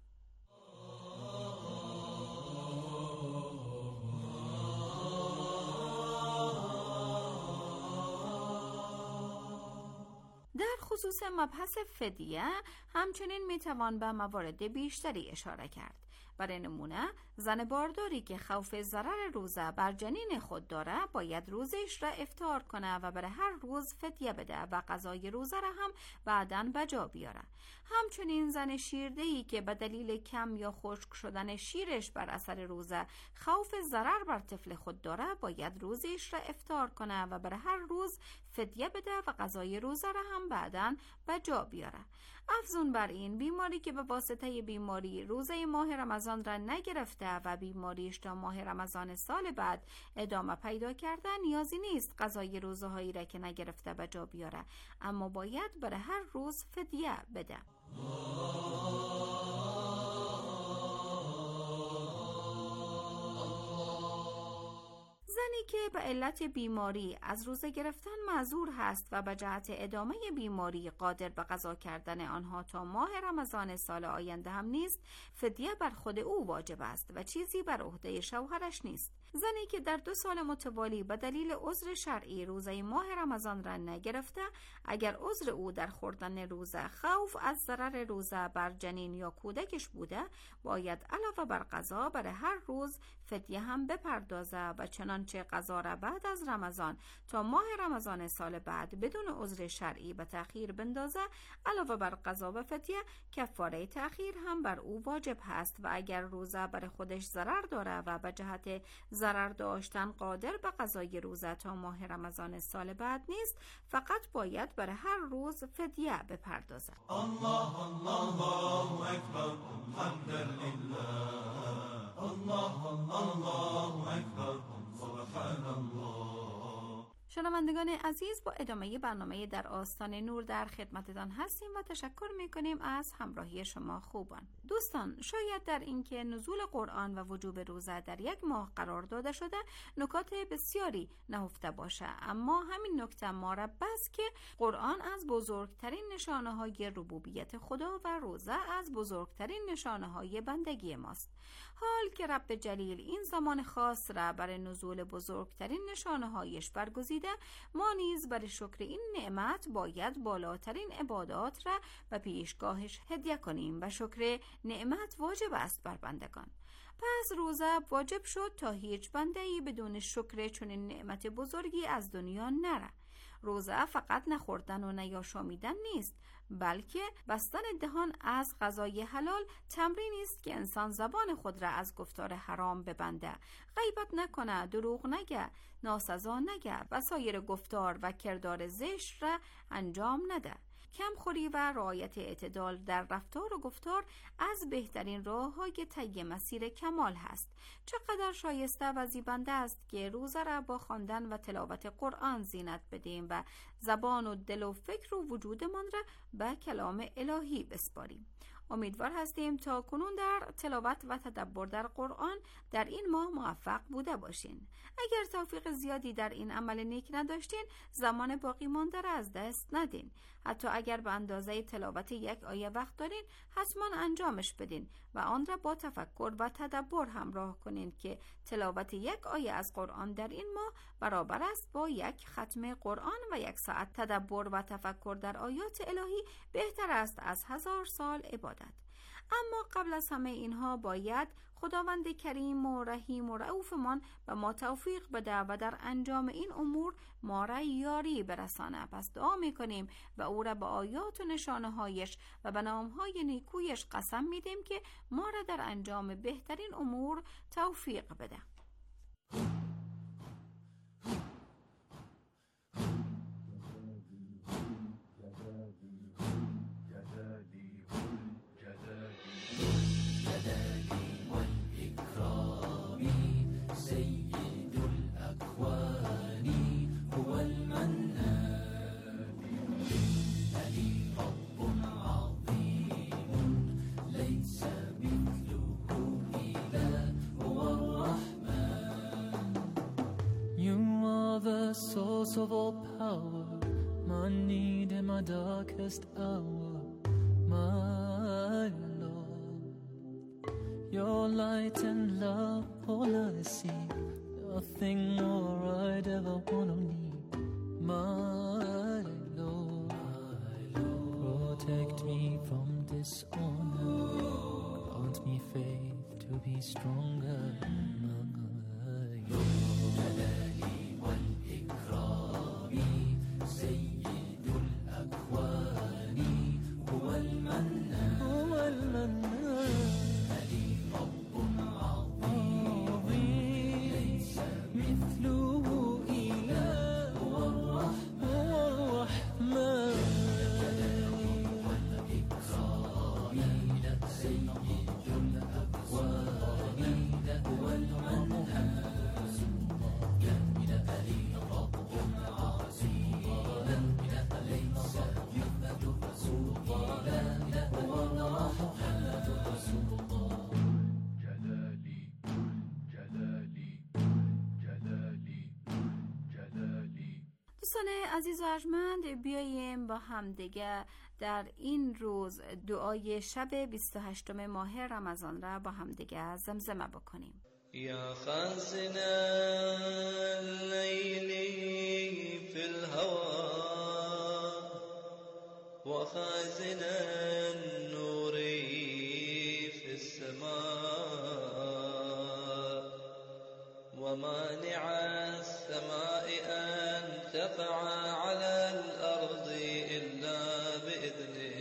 در خصوص مبحث فدیه همچنین میتوان به موارد بیشتری اشاره کرد. برای نمونه، زن بارداری که خوف ضرر روزه بر جنین خود داره باید روزش را افطار کنه و برای هر روز فدیه بده و قضای روزه را هم بعداً به جا بیاره. همچنین زن شیرده‌ای که به دلیل کم یا خشک شدن شیرش بر اثر روزه خوف ضرر بر طفل خود داره باید روزش را افطار کنه و برای هر روز فدیه بده و قضای روزه را هم بعداً به جا بیاره. افزون بر این، بیماری که به واسطه بیماری روزه ماه رمضان را نگرفته و بیماریش تا ماه رمضان سال بعد ادامه پیدا کرده نیازی نیست قضای روزه هایی را که نگرفته به جا بیاره، اما باید برای هر روز فدیه بده. زنی که به علت بیماری از روزه گرفتن معذور هست و به جهت ادامه بیماری قادر به قضا کردن آنها تا ماه رمضان سال آینده هم نیست، فدیه بر خود او واجب است و چیزی بر عهده شوهرش نیست. زنی که در 2 سال متوالی به دلیل عذر شرعی روزه ماه رمضان را نگرفته، اگر عذر او در خوردن روزه خوف از ضرر روزه بر جنین یا کودکش بوده، باید علاوه بر قضا برای هر روز فدیه هم بپردازه و چنانچه قضا را بعد از رمضان تا ماه رمضان سال بعد بدون عذر شرعی به تأخیر بندازه، علاوه بر قضا و فدیه کفاره تأخیر هم بر او واجب هست و اگر روزه بر خودش ضرر داره و به جهت ضرر داشتن قادر به قضای روزه تا ماه رمضان سال بعد نیست، فقط باید برای هر روز فدیه بپردازه. الله الله اکبر حمدا لله الله الله اکبر سبحان الله. شنوندگان عزیز، با ادامه برنامه در آستان نور در خدمتتان هستیم و تشکر میکنیم از همراهی شما خوبان. دوستان، شاید در اینکه نزول قرآن و وجوب روزه در یک ماه قرار داده شده نکات بسیاری نهفته باشه، اما همین نکته ما را بس که قرآن از بزرگترین نشانه های ربوبیت خدا و روزه از بزرگترین نشانه های بندگی ماست. حال که رب جلیل این زمان خاص را برای نزول بزرگترین نشانه هایش برگزیده، ما نیز برای شکر این نعمت باید بالاترین عبادات را به پیشگاهش هدیه کنیم و شکر نعمت واجب است بر بندگان. پس روزه واجب شد تا هیچ بنده‌ای بدون شکر چنین نعمت بزرگی از دنیا نره. روزه فقط نخوردن و نیاشامیدن نیست، بلکه بستن دهان از غذای حلال تمرینی است که انسان زبان خود را از گفتار حرام ببنده، غیبت نکنه، دروغ نگه، ناسزا نگه و سایر گفتار و کردار زشت را انجام نده. کمخوری و رعایت اعتدال در رفتار و گفتار از بهترین راه‌های طی مسیر کمال هست. چقدر شایسته و زیبنده است که روزه را با خواندن و تلاوت قرآن زینت بدیم و زبان و دل و فکر و وجودمان را به کلام الهی بسپاریم. امیدوار هستیم تا کنون در تلاوت و تدبر در قرآن در این ماه موفق بوده باشین. اگر توفیق زیادی در این عمل نیک نداشتین، زمان باقی مانده را از دست ندین. حتی اگر به اندازه تلاوت یک آیه وقت دارین، حتما انجامش بدین و آن را با تفکر و تدبر همراه کنین که تلاوت یک آیه از قرآن در این ماه برابر است با یک ختم قرآن و 1 ساعت تدبر و تفکر در آیات الهی بهتر است از 1000 سال عبادت. اما قبل از همه اینها باید خداوند کریم و رحیم و رؤوفمان به ما توفیق بده و در انجام این امور ما را یاری برسانه. پس دعا میکنیم و او را به آیات و نشانه هایش و به نامهای نیکویش قسم میدیم که ما را در انجام بهترین امور توفیق بده. Source of all power, my need in my darkest hour, my Lord. Your light and love, all I see, nothing more I'd ever wanna need, my Lord. Protect me from dishonor, grant me faith to be stronger, my Lord. دوستان عزیز و ارجمند، بیاییم با همدیگه در این روز دعای شب 28 ماه رمضان را با همدیگه زمزمه بکنیم. يا خازن الليل في الهوى وخازن النور في السماء ومانع السماء أن تقع على الأرض إلا بإذنه.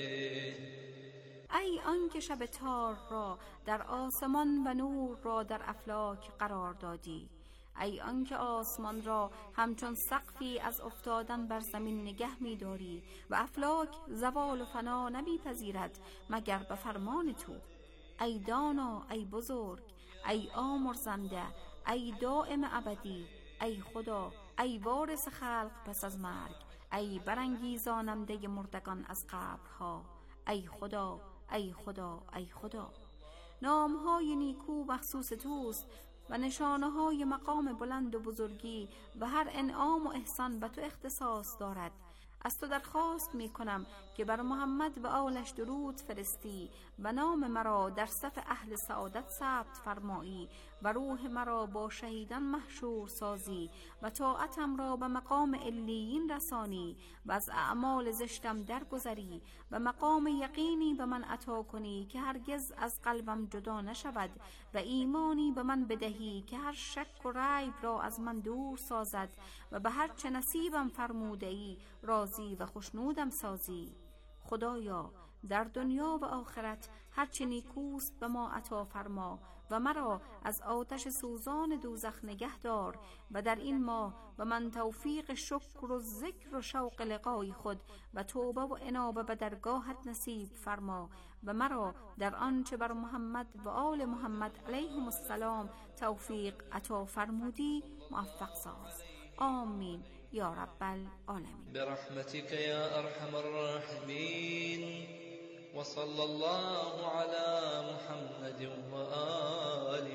ای آنکه شب تار را در آسمان و نور را در افلاک قرار دادی، ای آنکه آسمان را همچون سقفی از افتادن بر زمین نگه می داری و افلاک زوال و فنا نمی پذیرد مگر به فرمان تو. ای دانا، ای بزرگ، ای آمرزنده، ای دائم ابدی، ای خدا، ای وارث خلق پس از مرگ، ای برانگیزاننده مردگان از قبرها، ای خدا، ای خدا، ای خدا. نامهای نیکو مخصوص توست و نشانه‌های مقام بلند و بزرگی و هر انعام و احسان به تو اختصاص دارد. از تو درخواست می کنم که بر محمد و آلش درود فرستی و نام مرا در صف اهل سعادت ثبت فرمایی و روح مرا با شهیدان محشور سازی و طاعتم را به مقام علیین رسانی و از اعمال زشتم درگذری و مقام یقینی به من عطا کنی که هرگز از قلبم جدا نشود و ایمانی به من بدهی که هر شک و ریب را از من دور سازد و به هر چه نصیبم فرموده ای راضی و خوشنودم سازی. خدایا در دنیا و آخرت هر چه نیکوست به ما عطا فرما و مرا از آتش سوزان دوزخ نگه دار و در این ماه و من توفیق شکر و ذکر و شوق لقای خود و توبه و انابه به درگاهت نصیب فرما و مرا در آنچه بر محمد و آل محمد علیهم السلام توفیق عطا فرمودی موفق ساز. آمین یا رب العالمین. برحمتك یا ارحم الراحمین وصلى الله على محمد و آل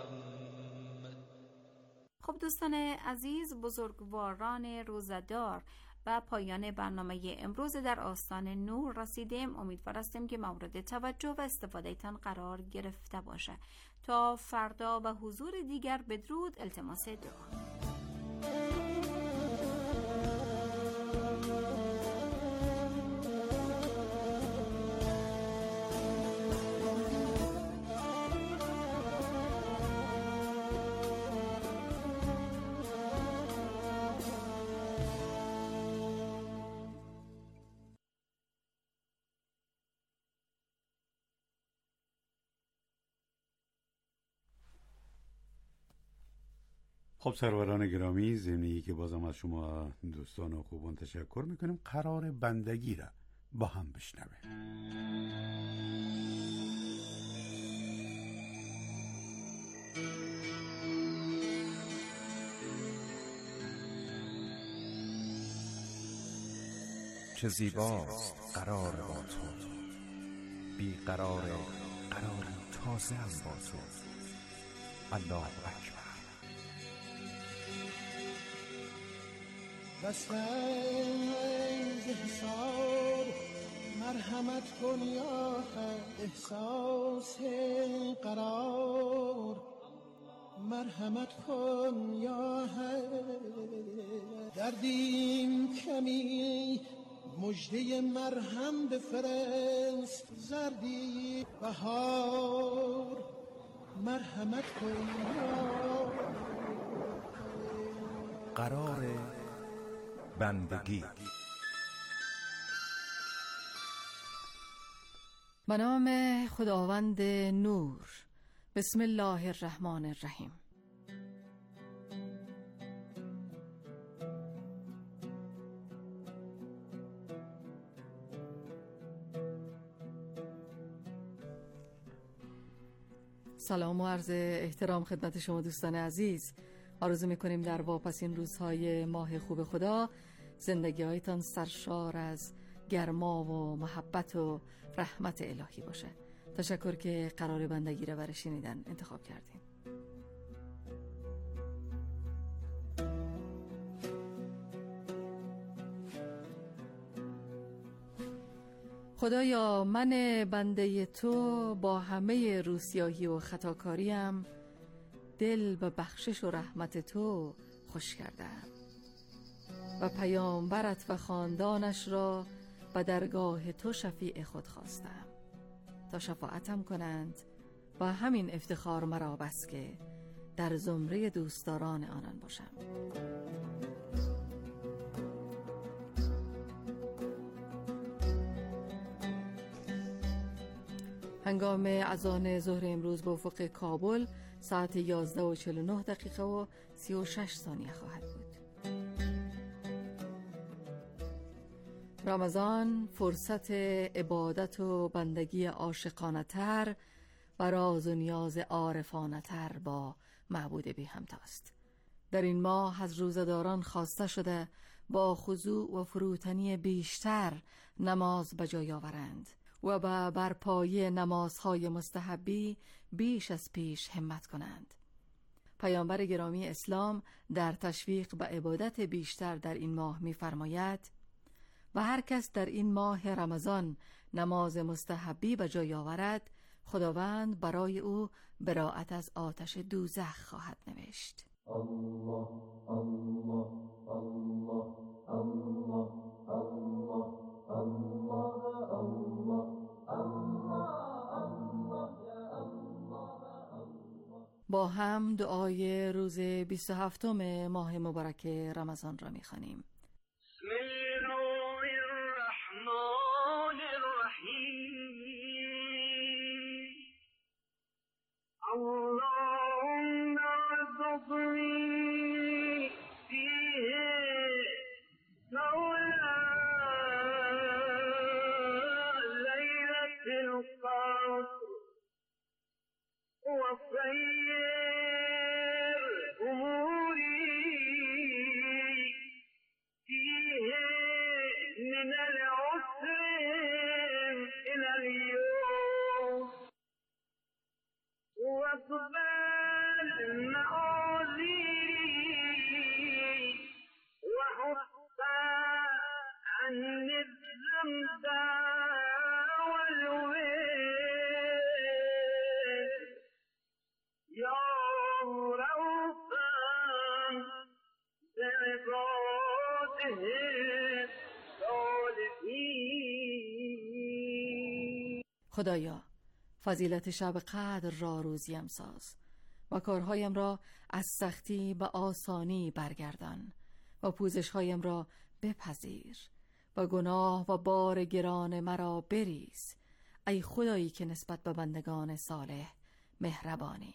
محمد. خب دوستان عزیز، بزرگواران روزه‌دار، و پایان برنامه امروز در آستان نور رسیدیم. امیدوار هستیم که مورد توجه و استفاده تان قرار گرفته باشه. تا فردا و حضور دیگر بدرود، التماس دعا. خب سروران گرامی، ضمنی که بازم از شما دوستان و خوبان تشکر میکنیم. قرار بندگی را با هم بشنویم. چه زیباست قرار با تو، بی قرار قراری تازه هم با تو. الله اکبر. بس فیض حسار مرحمت کن یا احساس قرار مرحمت کن یا دردیم کمی مژده مرهم بفرست زردی بهار مرحمت کن یا قرار بندگی. به نام خداوند نور. بسم الله الرحمن الرحیم. سلام و عرض احترام خدمت شما دوستان عزیز. آرزو میکنیم در واپسین روزهای ماه خوب خدا زندگی هایتان سرشار از گرما و محبت و رحمت الهی باشه. تشکر که قرار بندگی را برای شنیدن انتخاب کردین. خدایا، من بنده تو با همه روسیاهی و خطاکاریم دل به بخشش و رحمت تو خوش کردم و پیامبرت و خاندانش را به درگاه تو شفیع خود خواستم تا شفاعتم کنند و همین افتخار مرا بس که در زمره دوستداران آنان باشم. هنگام اذان ظهر امروز به افق کابل ساعت 11:49 و 36 ثانیه خواهد بود. رمضان فرصت عبادت و بندگی عاشقانه تر و راز و نیاز عارفانه تر با معبود بی همتاست. در این ماه از روزداران خواسته شده با خضوع و فروتنی بیشتر نماز به جای آورند و به برپایی نمازهای مستحبی بیش از پیش همت کنند. پیامبر گرامی اسلام در تشویق به عبادت بیشتر در این ماه می‌فرماید و هر کس در این ماه رمضان نماز مستحبی به جای آورد خداوند برای او براءت از آتش دوزخ خواهد نوشت. الله الله الله الله الله الله الله. با هم دعای روز 27 ماه مبارک رمضان را می‌خوانیم. بسم الله الرحمن الرحیم. اللهم ارزقني فيه مولا ليلة القدر وخير أموري فيه من العسر إلى اليوم واقبل معاذيري وحط عني الذنب والويل يا رؤوفا بعباده الصالحين. خدایا فضیلت شب قدر را روزیم ساز و کارهایم را از سختی به آسانی برگردان و پوزشهایم را بپذیر و گناه و بار گران مرا بریز ای خدایی که نسبت به بندگان صالح مهربانی.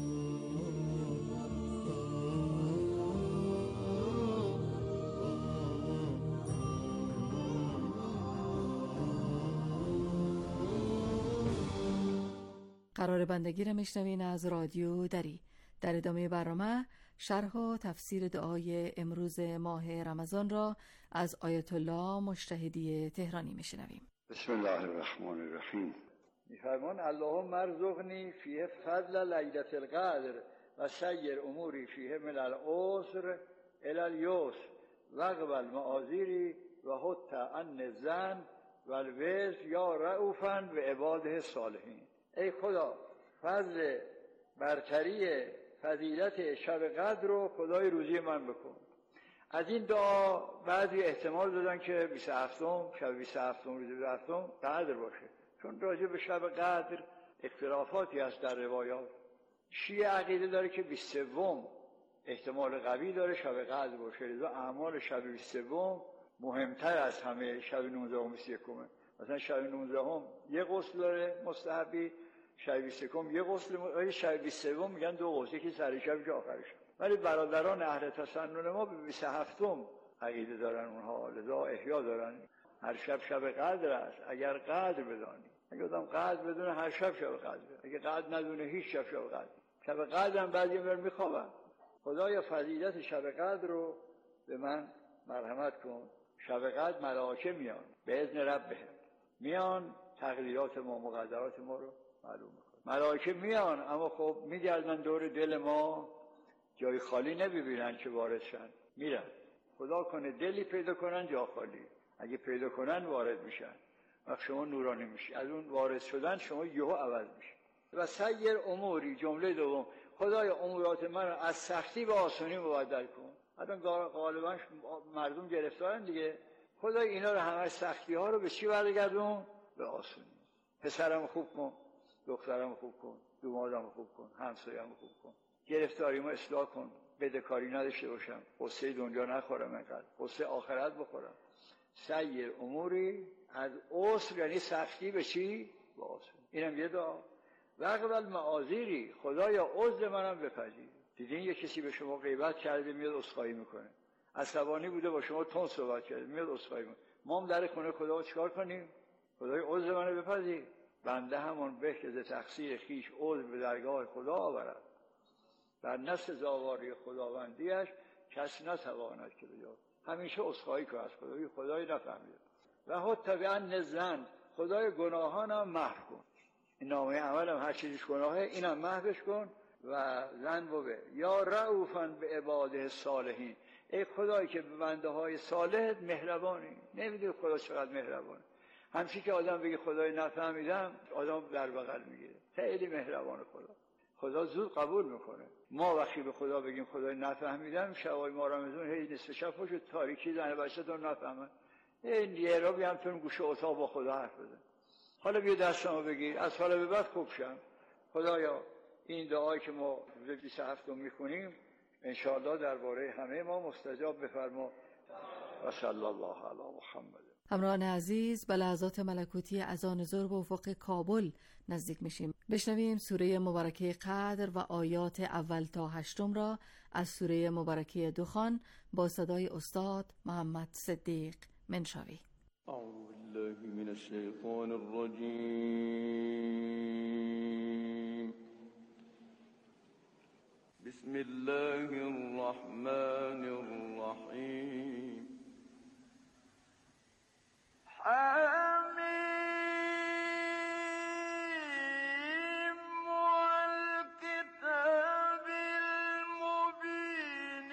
قرار بندگی را میشنوین از رادیو دری. در ادامه برنامه شرح و تفسیر دعای امروز ماه رمضان را از آیت الله مجتهدی تهرانی میشنویم. بسم الله الرحمن الرحیم. میفرمان اللهم ارزقنی فیه فضل لیلة القدر و سیر اموری فیه من العسر الی الیسر واقبل معاذیری و حط عن الذنب والوزر یا رؤوفا بعباده الصالحین. ای خدا فضل برتری فضیلت شب قدر رو خدای روزی من بکن. از این دعا بعضی احتمال دادن که 27م شب 27م روز 27م قدر باشه، چون راجع به شب قدر اختلافاتی هست در روایات. شیعه عقیده داره که 23م احتمال قوی داره شب قدر باشه، لذا اعمال شب 23 مهمتر از همه شب 19 و 21. مثلا شب 19 یه غسل داره مستحبی، شب 21 یه غسل، شب 23 میگن 2 غسل، یکی سر شب که آخر شب. ولی برادران اهل تسنن ما به 27م عقیده دارن، اونها لذا احیا دارن. هر شب شب قدر است اگر قدر بدانی. اگه آدم قدر بدونه هر شب شب قدر، اگه قدر ندونه هیچ شب شب قدر. شب قدر هم بعضی میرن میخوابن. خدایا فضیلت شب قدر رو به من مرحمت کن. شب قدر ملائکه میان به اذن ربهم، میان تقدیرات ما مقدرات ما رو معلوم میکنن. ملائکه میان اما خب میگردن دور دل ما، جای خالی نمیبینن که وارد شن، میرن. خدا کنه دلی پیدا کنن جا خالی، اگه پیدا کنن وارد میشن، وقت شما نورانی میشی. از اون وارد شدن شما یهو عوض میشی. و سیر اموری، جمله دوم خدای امورات من رو از سختی به آسانی مبدل کن. حتی غالبا مردم گرفتارن دیگه. خدای اینا رو همه سختی ها رو به چی برگردون؟ به آسانی. پسرم خوب کن، دخترم خوب کن، دومادم خوب کن، همسایه‌ام خوب کن، گرفتاریمو اصلاح کن، بدهکاری نداشته باشم، قصه دنیا نخورم، اینقدر قصه آخرت بخورم. سیر اموری از عسر، یعنی سختی به چی؟ به آسانی. اینم یه دعا. وقبل معاذیری، خدایا عذر منم بپذیر. دیدین یه کسی به شما غیبت کرده میاد عذرخواهی میکنه، عصبانی بوده با شما تون صحبت کرده میاد عذرخواهی میکنه. ما هم در خونه خدا رو چیکار کنیم؟ خدای عذر منو بپذیر. بنده همون به که ز تقصیر خویش عذر به درگاه خدا آورد، بر نسل زاواری خداوندیش کس نتواند که بیاد. همیشه عذرخواهی کن از خدای نفهمید. و حتی به ان زن، خدای گناهانم محو کن. این نامه عملم هر چیزش گناهه اینم محوش کن. و زن بوه یا رؤوفن به عباده صالحین، ای خدایی که به بنده های صالحت مهربانی. نمیدونی خدا چقدر مهربانه. همچی که آدم بگه خدای نفهمیدم، آدم در بغل میگیره. خیلی مهربان خدا. خدا زود قبول میکنه. ما وقتی به خدا بگیم خدای نفهمیدم، شبای ما رمضان هی نصف شب پشت تاریکی زن بچه دون نفهمن، این یه را بیام تو گوشه اتاق با خدا حرف بزن. حالا بیا دستمو بگیر، از حالا به بعد خوب شم. خدایا این دعایی که ما روز 27 میخونیم انشاءالله درباره همه ما مستجاب بفرما. و صلی الله علی محمد. همراهان عزیز، به لحظات ملکوتی اذان ظهر به افق کابل نزدیک میشیم. بشنویم سوره مبارکه قدر و آیات اول تا 8 را از سوره مبارکه دخان با صدای استاد محمد صدیق منشاوی. اعوذ بالله من الشیطان الرجیم. بسم الله الرحمن الرحیم. حمیم والکتاب المبین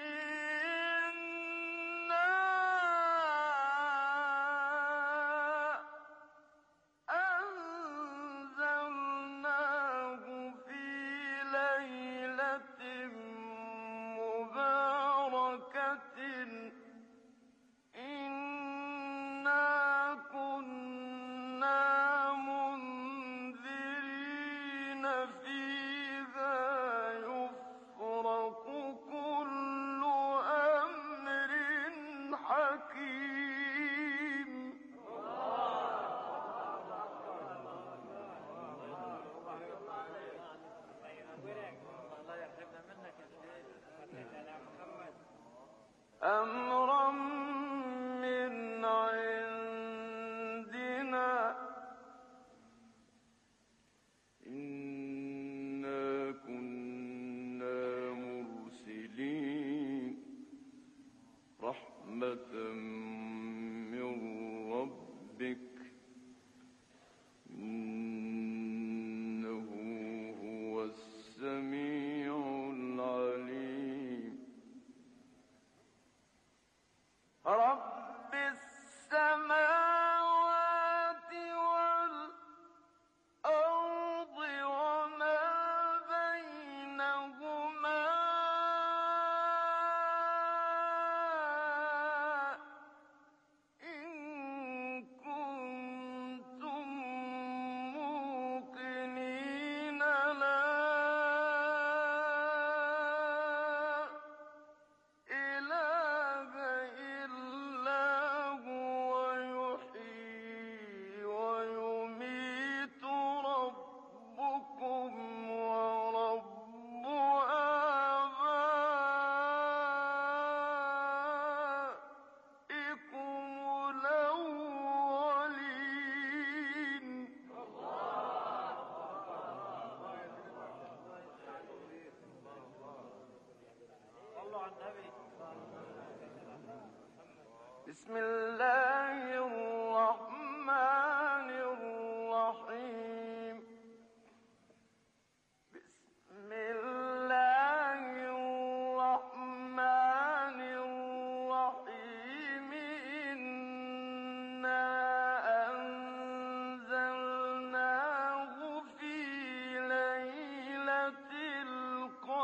انا انزلناه فی لیلة مبارکة أمرا من عندنا إنا كنا مرسلين رحمة من ربك إنه هو السميع العليم. رب السماوات والأرض وما بينهما إن كنتم موقنين لا بسم الله الرحمن الرحيم. بسم الله الرحمن الرحيم. إنا أنزلناه في ليلة القدر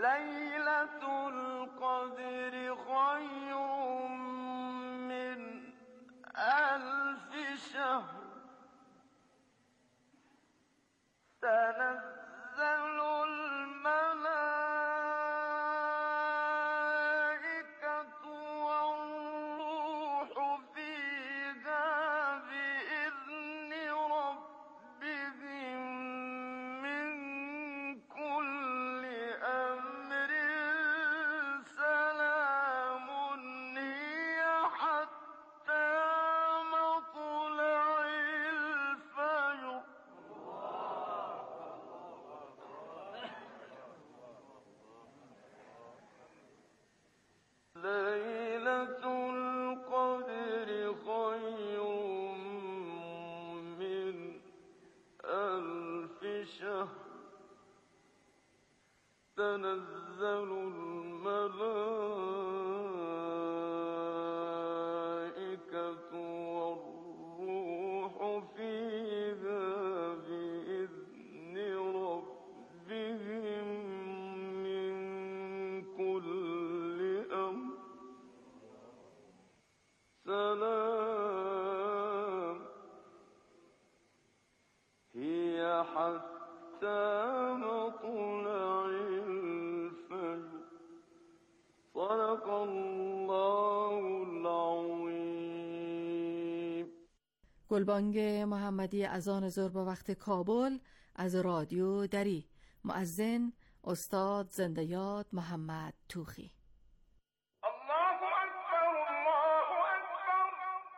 ليلة القدر خير من 1000 شهر تنزل الملائكة والروح فيها بإذن ربهم من كل أمر سلام هي حتى مطلع الفجر ليلة القدر خير من 1000 شهر تنزل الملائكة والروح فيها بإذن ربهم من كل أمر سلام هي حتى مطلع الفجر صدق الله العظیم. گلبانگ محمدی اذان ظهر به وقت کابل از رادیو دری. مؤذن استاد زنده یاد محمد توخی. الله أكبر الله أكبر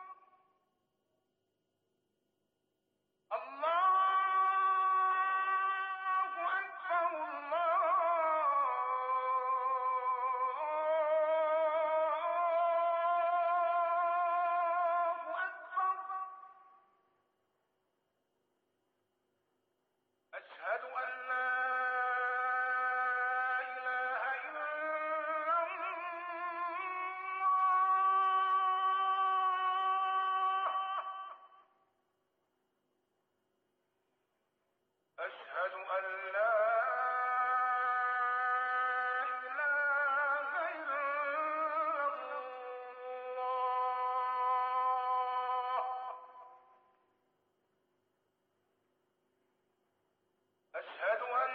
الله أكبر الله أكبر أشهد أن لا إله إلا الله أشهد أن لا إله إلا الله أشهد أن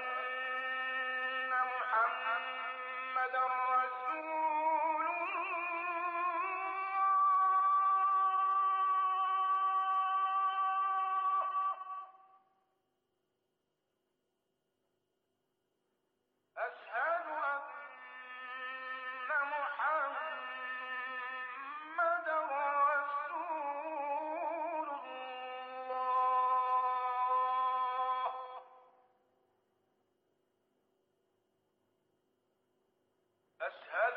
محمدا رسول الله أشهد أن محمدا رسول الله أشهد